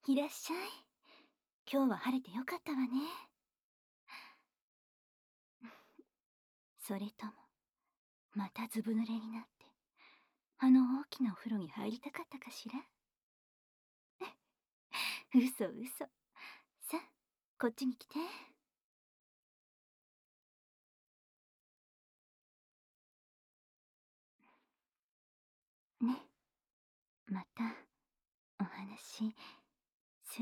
いらっしゃい。今日は晴れてよかったわね。それとも、またずぶ濡れになって、あの大きなお風呂に入りたかったかしら。嘘嘘。さあ、こっちに来て。ね、また、お話、する？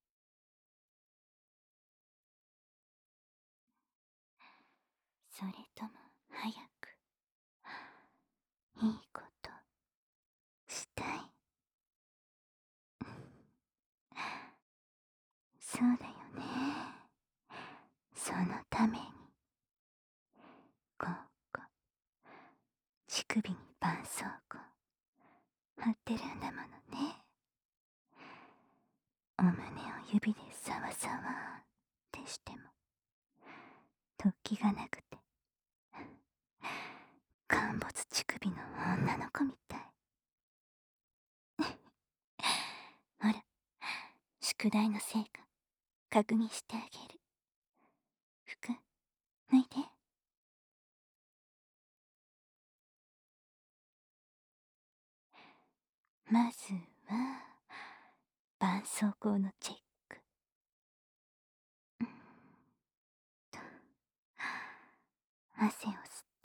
それとも、早く、いいことしたい？そうだよね。そのために、ここ、乳首に絆創膏、貼ってるんだものね。お胸を指でサワサワってしても、突起がなくて、陥没乳首の女の子みたい。ほら、宿題の成果、確認してあげる。服、脱いで。まずは、絆創膏のチェック。汗を吸って、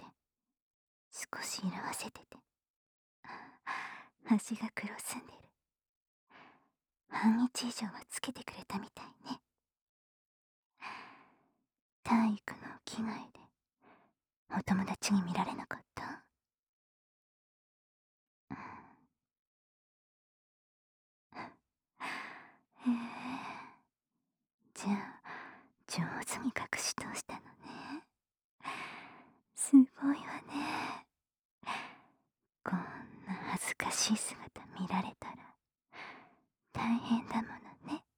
少し色あせてて。足が黒ずんでる。半日以上はつけてくれたみたいね。体育の着替えで、お友達に見られなかった？へえ、じゃあ、上手に隠し通したのね。すごいわね。こんな恥ずかしい姿見られたら、大変だものね。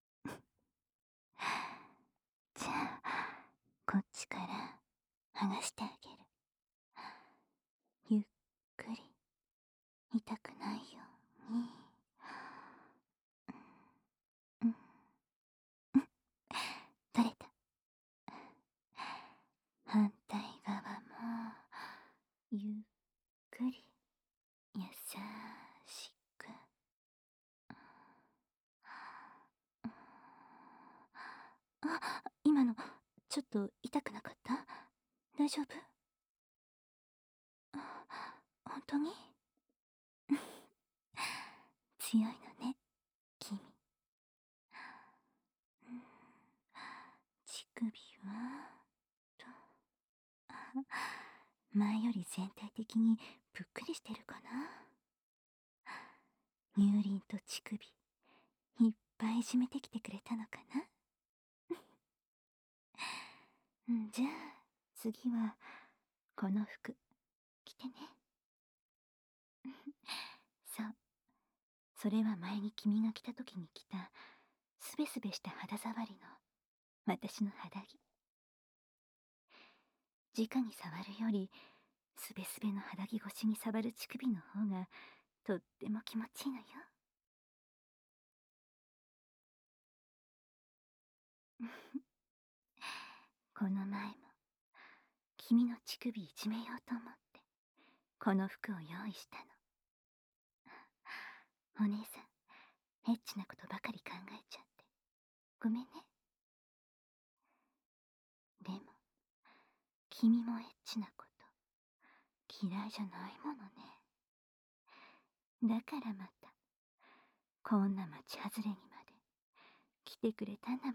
じゃあ、こっちから剥がしてあげる。ゆっくり、痛くないように。うん、取れた。反対側も、ゆっくり、優しく。あ、今の、ちょっと痛くなかった？大丈夫？本当に？強いのね、君。乳首は、と、前より全体的にぷっくりしてるかな。乳輪と乳首、いっぱいいじめてきてくれたのかな。じゃあ、次は、この服、着てね。そう。それは前に君が来た時に着た、すべすべした肌触りの、私の肌着。直に触るより、すべすべの肌着越しに触る乳首の方が、とっても気持ちいいのよ。この前も、君の乳首いじめようと思って、この服を用意したの。お姉さん、エッチなことばかり考えちゃって。ごめんね。でも、君もエッチなこと嫌いじゃないものね。だからまた、こんな町外れにまで来てくれたんだもの。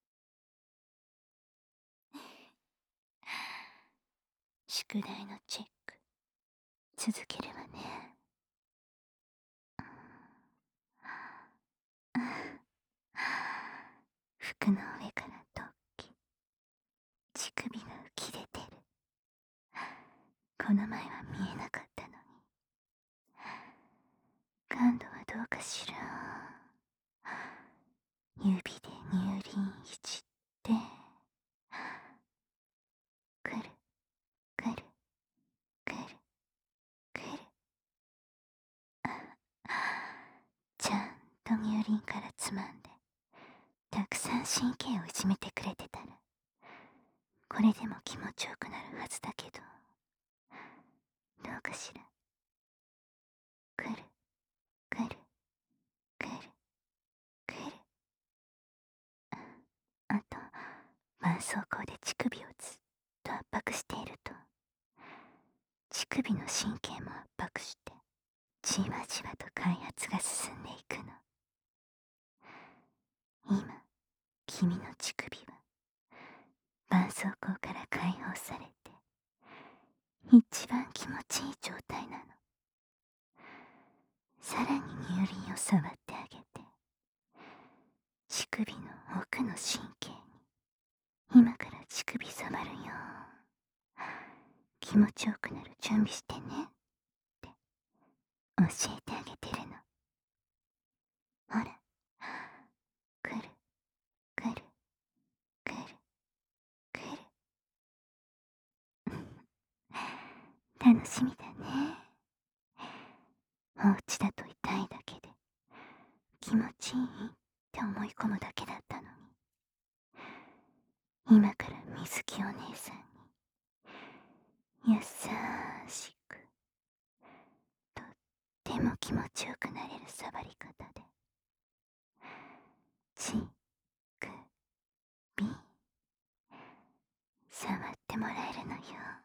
宿題のチェック、続けるわね。服の上から突起、乳首が浮き出てる。この前は見えなかったのに。感度はどうかしら。指で乳輪いじって、くるくるくるくる。ちゃんとと乳輪からつまんでたくさん神経をいじめてくれてたら、これでも気持ちよくなるはずだけど、どうかしら。くるくるくるくる。あと絆創膏で乳首をずっと圧迫していると、乳首の神経も圧迫してじわじわと開発が進んでいくの。今君の乳首は絆創膏から解放されて一番気持ちいい状態なの。さらに乳輪を触ってあげて、乳首の奥の神経に今から乳首触るよ、気持ちよくなる準備してねって教えてあげてるの。ほら、くるくるくるくる。楽しみだね。お家だと痛いだけで気持ちいいって思い込むだけだったのに、今から水木お姉さんに優しく、とっても気持ちよくなれる触り方で、ちくび触ってもらえるのよ。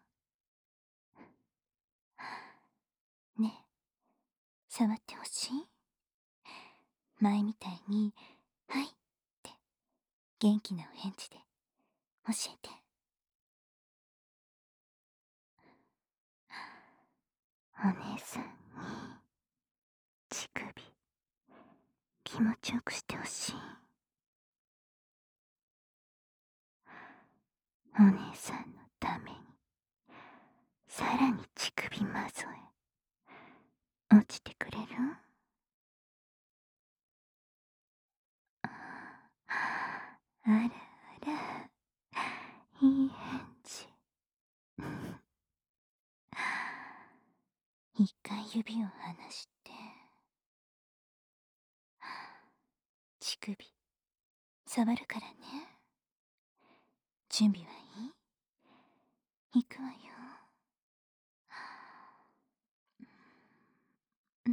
ねえ、触ってほしい？前みたいに「はい」って元気なお返事で教えて。お姉さんに乳首気持ちよくしてほしい。お姉さんのためにさらに乳首まぞえ落ちてくれる？あらあら、いい返事。一回指を離して乳首触るからね。準備はいい？行くわよ。うん、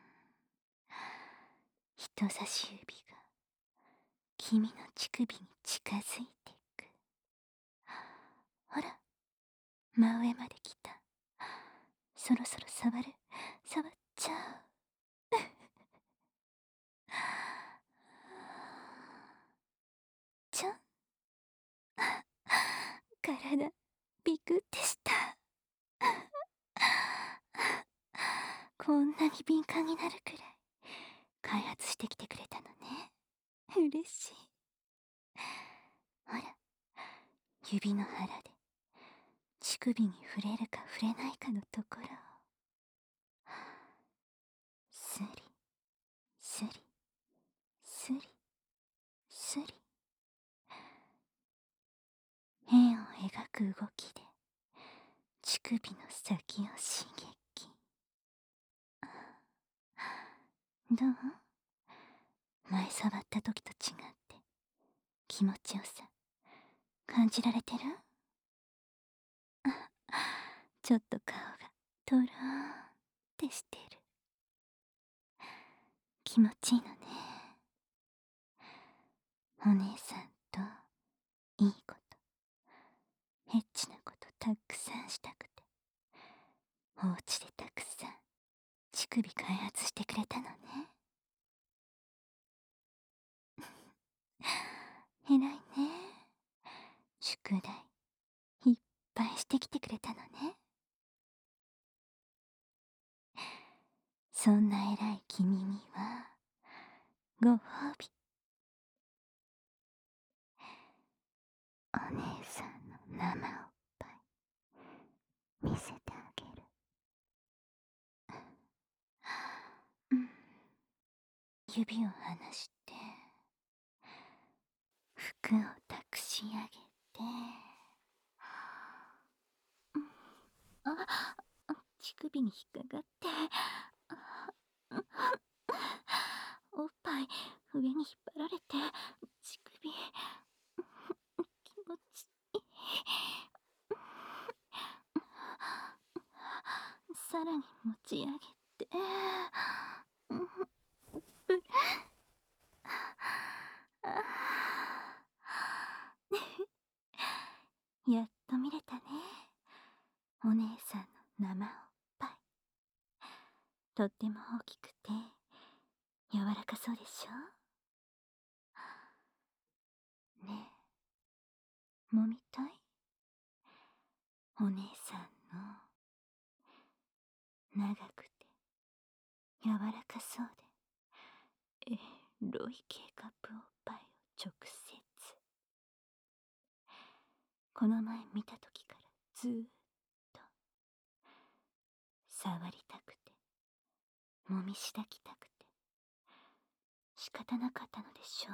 人差し指が君の乳首に近づいていく。ほら、真上まで来た。そろそろ触っちゃう。ちょん。体ビクってした。こんなに敏感になるくらい開発してきてくれたのね。嬉しい。ほら、指の腹で乳首に触れるか触れないかのところをスリスリスリスリ、円を描く動きで乳首の先を刺激。どう？前触った時と違って気持ちよさ感じられてる？ちょっと顔がトローンってしてる。気持ちいいのね。お姉さんといいこと、エッチなことたくさんしたくて、お家でたくさん乳首開発してくれたのね。偉いね。宿題いっぱいしてきてくれたのね。そんな偉い君にはご褒美。お姉さんの生おっぱい見せてあげる。うん、指を離して服を託し上げて、あ、乳首に引っかかって、おっぱ上に引っ張られて乳首気持ちいい。さらに持ち上げて、やっと見れたね、お姉さんの生おっぱい。とっても大きくて柔らかそうでしょ。ねえ、揉みたい？お姉さんの長くて柔らかそうでロイ K カップおっぱいを直接。この前見た時からずーっと触りたくて、揉みしだきたくて仕方なかったのでしょ。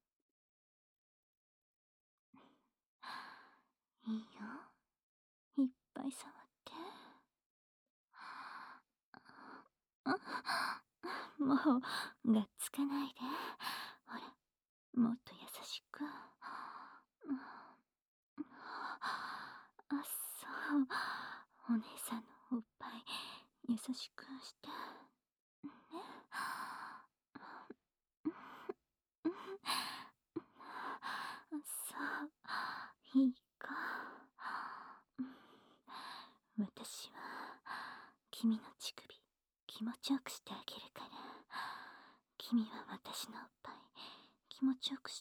いいよ、いっぱい触って。もうがっつかないで。ほら、もっと優しく。そう、お姉さんのおっぱい優しくしてね。そう、いいか。私は君の乳首気持ちよくしてあげるから、君は私のおっぱい気持ちよくして。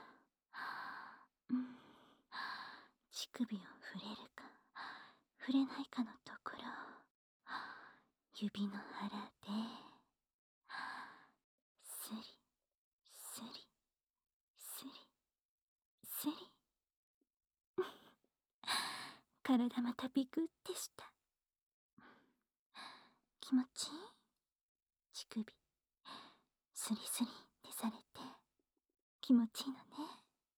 乳首を触れるか触れないかのところを指の腹でスリスリスリスリ。体またビクってした。気持ちいい？乳首スリスリってされて気持ちいいのね。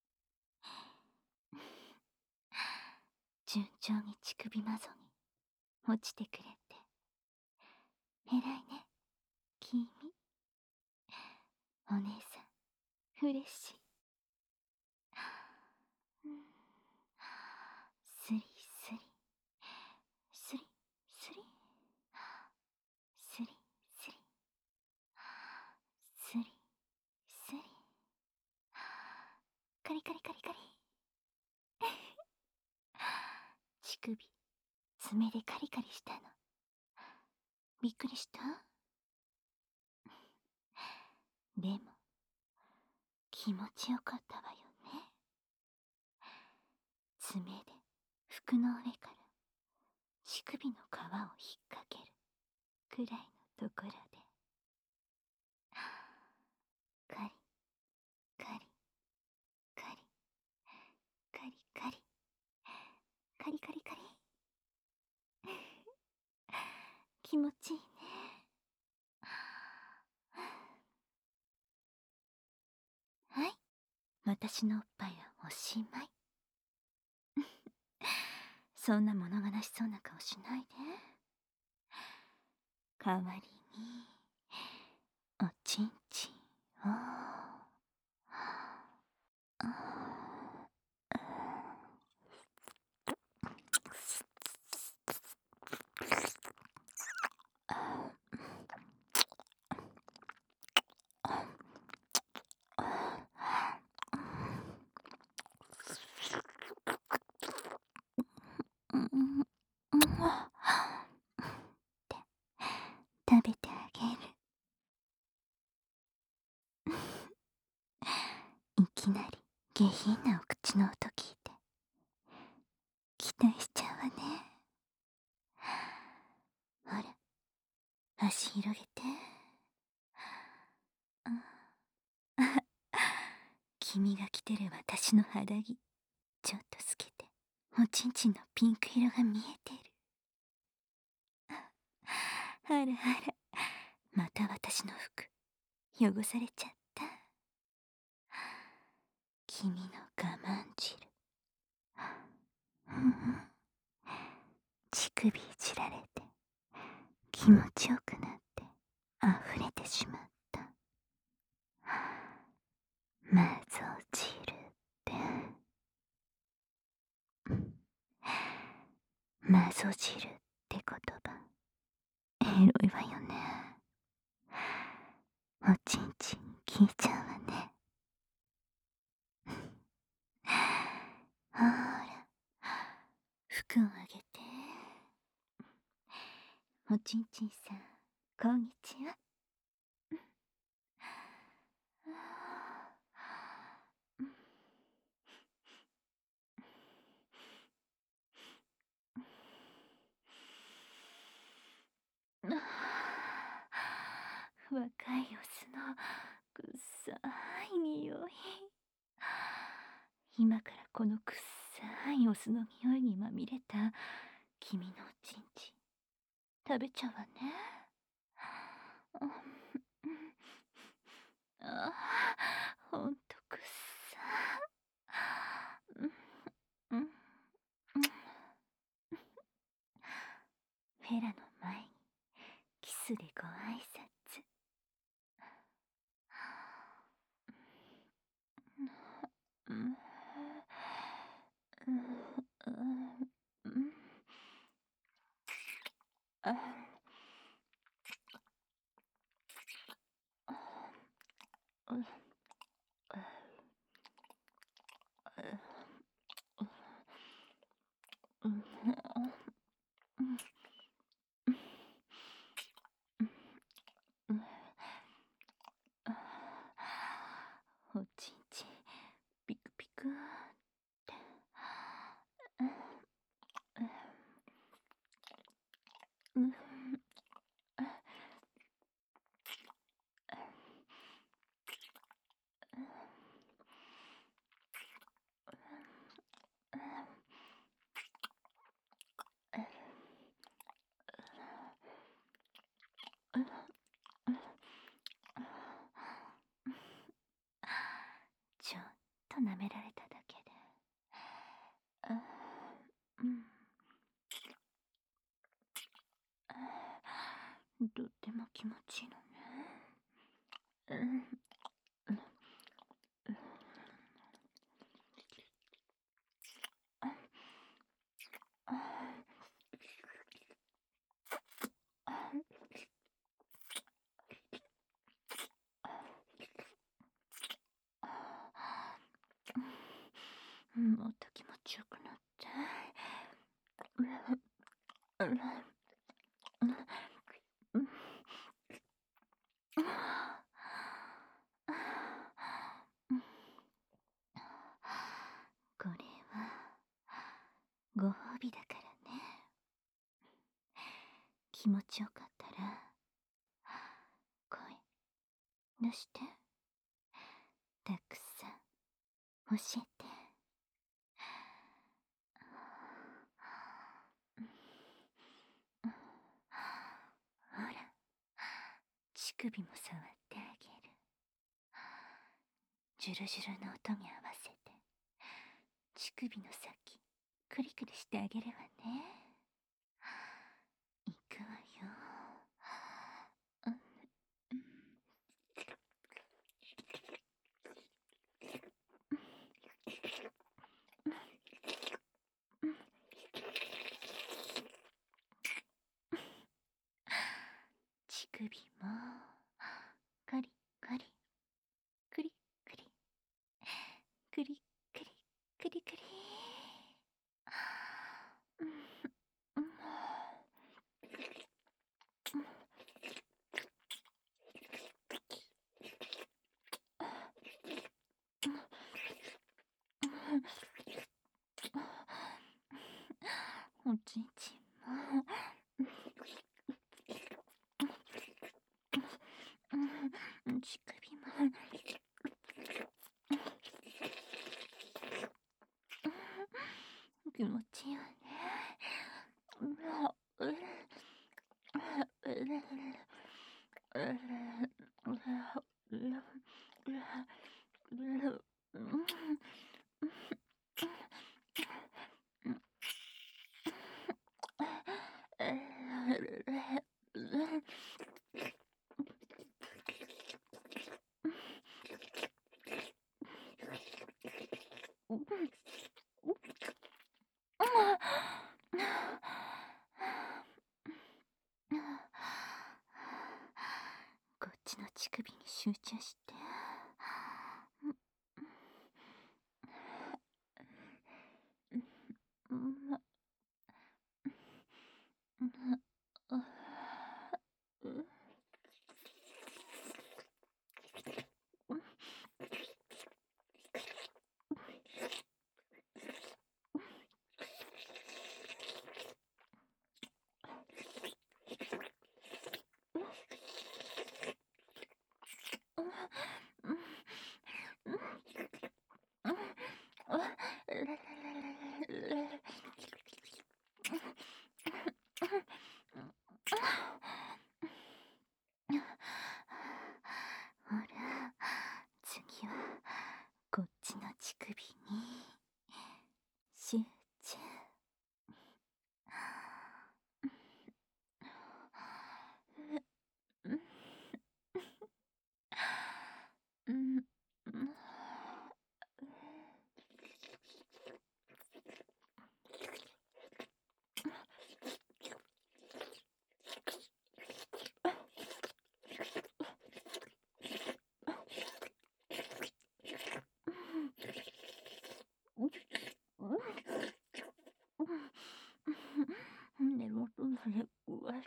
順調に乳首マゾに落ちてくれて偉いね、君。お姉さん嬉しい。スリスリスリスリスリスリスリスリ、カリカリカリカリ。乳首爪でカリカリしたのびっくりした？でも気持ちよかったわよね。爪で服の上から乳首の皮を引っ掛けるくらいのところでカリカリカリカリカリカリカリカリ。気持ちいいね。はい、私のおっぱいはおしまい。そんな物悲しそうな顔しないで。代わりにおちんちんをって食べてあげる。いきなり下品なお口の音聞いて期待しちゃうわね。ほら、足広げて。君が着てる私の肌着ちょっと透けておちんちんのピンク色が見えてる。あらあら、また私の服汚されちゃった。君の我慢汁。乳首いじられて気持ちよくなって溢れてしまった。 マゾ汁って、マゾ汁って言葉、エロいわよね。おちんちん聞いちゃうわね。ほら、服をあげて。おちんちんさん、こんにちは。若いオスのくっさい匂い。今からこのくっさいオスの匂いにまみれた君のおちんちん食べちゃうわね。ああ、ほんとくっさ。うん、フェラの前にキスでご挨拶。うん、あ、うん、うん、おちんちんピクピクって。うん、ちょっと舐められただけで、うん、とっても気持ちいいのね。もっと気持ちよくなって。これはご褒美だからね。気持ちよかったら声出して。たくさん教えて。ほら、乳首も触ってあげる。ジュルジュルの音に合わせて乳首の先クリクリしてあげるわね。いくわよ。乳首もカリカリクリクリクリクリクリクリ。おちんちんも乳首も気持ちいいわね。 こっちの乳首に集中して。ほら、次はこっちの乳首に集中。根元までうわって、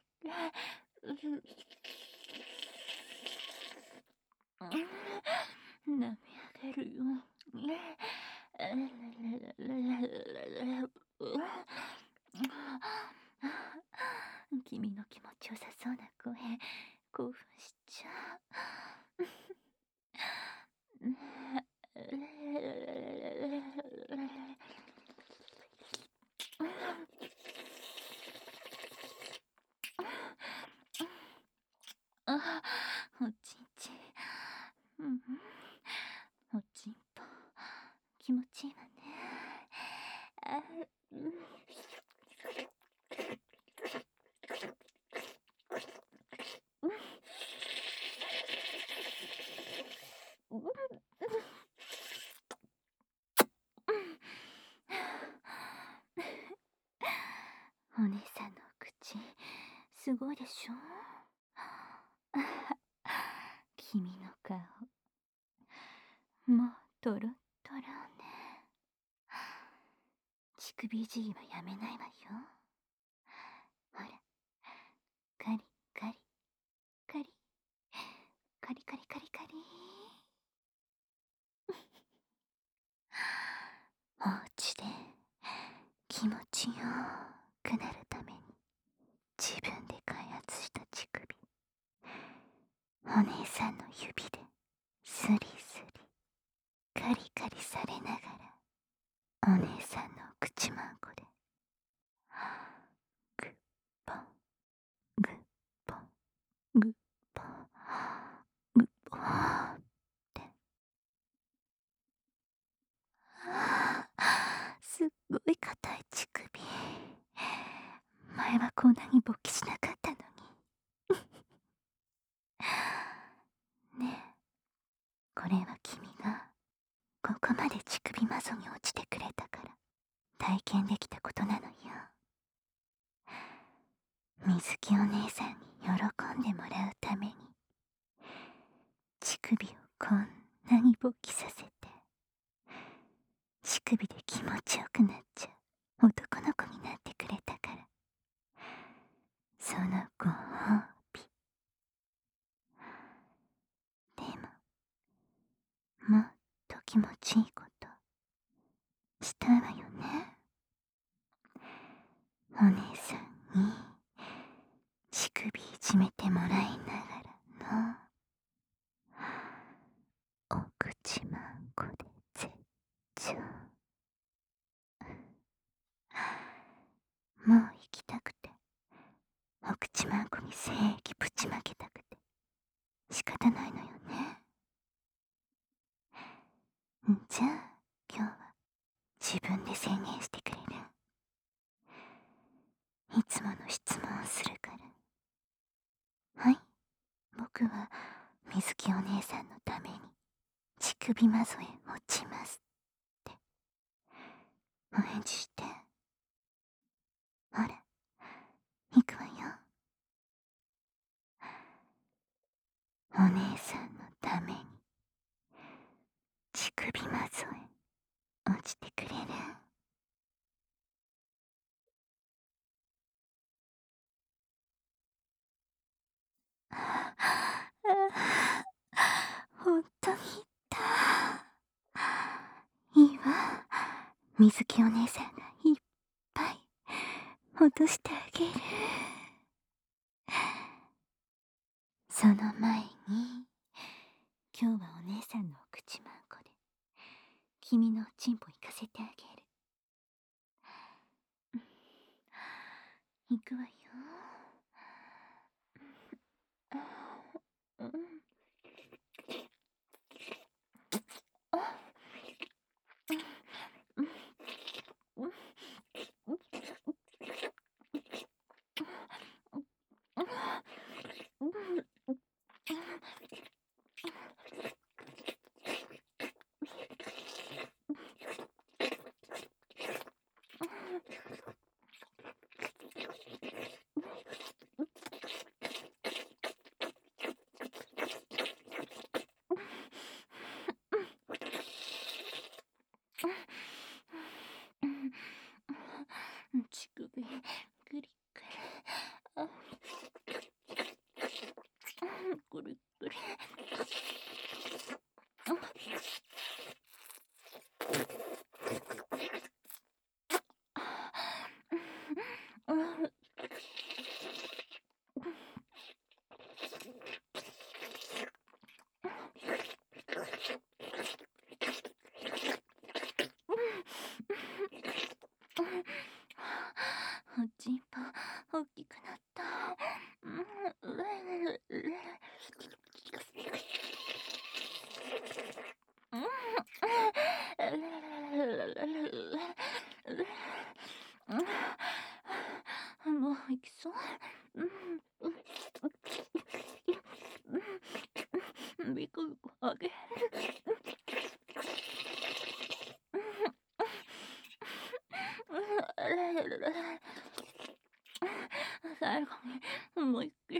舐め上げるよ。君の気持ちよさそうな声、興奮しちゃう。おちんちん。おちんぽ。気持ちいいわね。お姉さんの口、すごいでしょ。君の顔、もうトロットロね。乳首いじりはやめないわよ。ほら、カリカリカリカリカリカリカリ。お家で気持ちよくなるために自分で開発した乳首、お姉さんの指でスリスリカリカリされながら、お姉さんの口まんこでグッポングッポングッポングッポンって、すっごい硬い乳首。前はこんなに勃起しなかったのに。ねえ、これは君がここまで乳首マゾに落ちてくれたから体験できたことなのよ。水木お姉さんに喜んでもらうために乳首をこんなに勃起させて、乳首で気持ちよくなっちゃう男の子になってくれたから、そのご褒美。でも、もっと気持ちいいことしたいわよね。お姉さんに乳首いじめてもらいながらのお口まんこで絶頂。もう行きたくて、お口まんこに精液ぶちまけたくて仕方ないのよね。じゃあ今日は自分で宣言してくれる？いつもの質問をするから。はい、僕は水木お姉さんのために乳首マゾへ落ちますってお返事して。ほら、行くわよ。お姉さんのために、乳首まぞえ、落ちてくれる？ほんとに言った。いいわ。水木お姉さんがいっぱい落としてあげる。その前に、今日はお姉さんのお口まんこで、君のおちんぽ行かせてあげる。行くわよ。うん。乳首、グリグリ。グリグリ。おちんぽ大きくなった。もう行きそう。ビクビクあげる。最後にもう一回。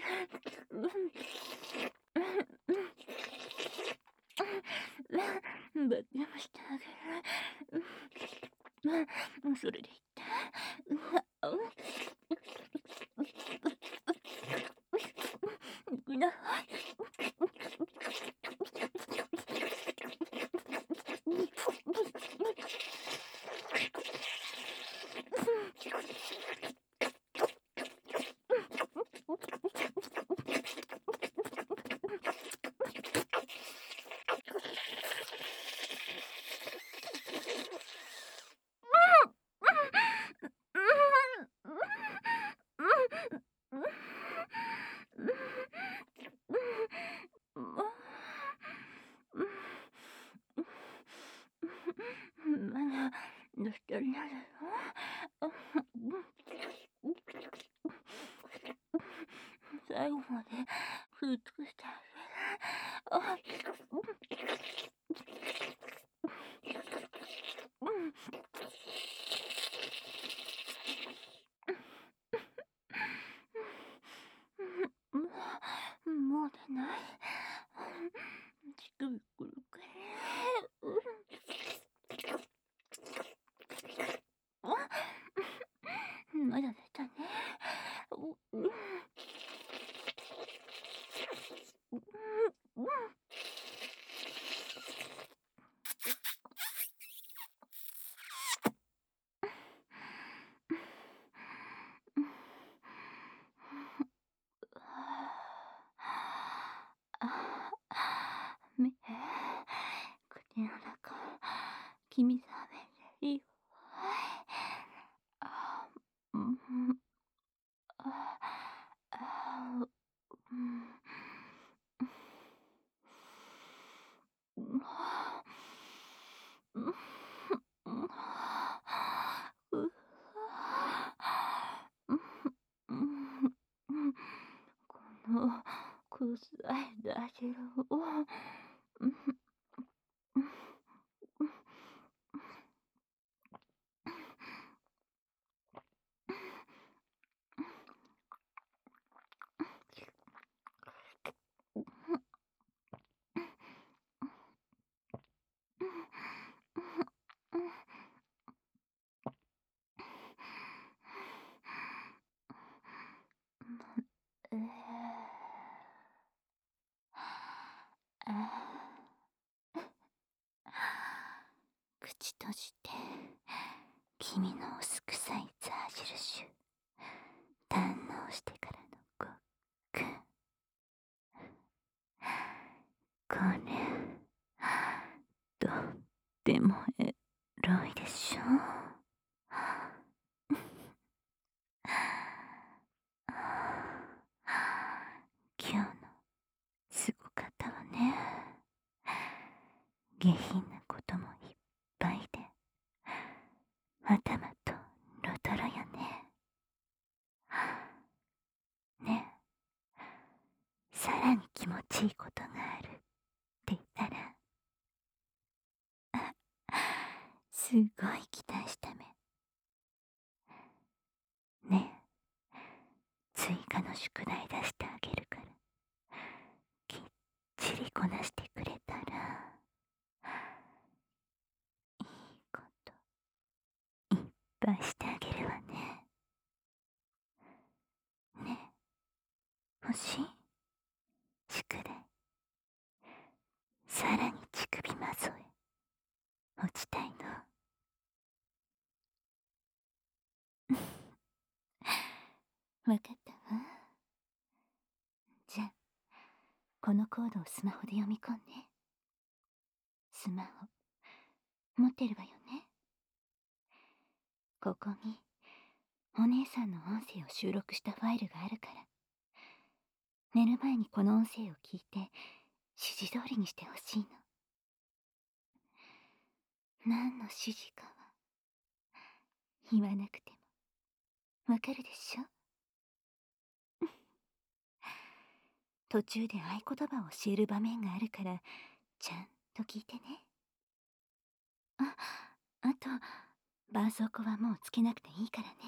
バキュームしてあげる。それでいって。いくな。まだどうしたらいいの？最後まで食い尽くしてあげる。もう出ない。乳首くるくる。まだ出たね。目、口の中、君食べれるよ。あ、うん、あ、あ、うん、うん、うん、うん、うん、この臭いダジルを、うん、 口閉じて、君の薄臭いザー印堪能してからのごっくん。これ、とってもエロいでしょ。今日のすごかったわね。下品なこともいっぱいで、頭とロトロよね。ねえ、さらに気持ちいいことがあるって言ったら、すごい期待しため。ねえ、追加の宿題出してあげるから、きっちりこなしてくれたら、いいこといっぱいしてあげるわね。ねえ、欲しい？宿題。さらに乳首マゾへ落ちたいの。わかったわ。じゃあ、このコードをスマホで読み込んで。スマホ、持ってるわよね。ここに、お姉さんの音声を収録したファイルがあるから、寝る前にこの音声を聞いて、指示通りにしてほしいの。何の指示かは、言わなくても、わかるでしょ。途中で合言葉を教える場面があるから、ちゃんと聞いてね。あと、絆創膏はもうつけなくていいからね。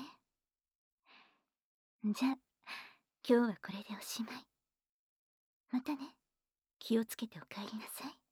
じゃあ、今日はこれでおしまい。またね。気をつけてお帰りなさい。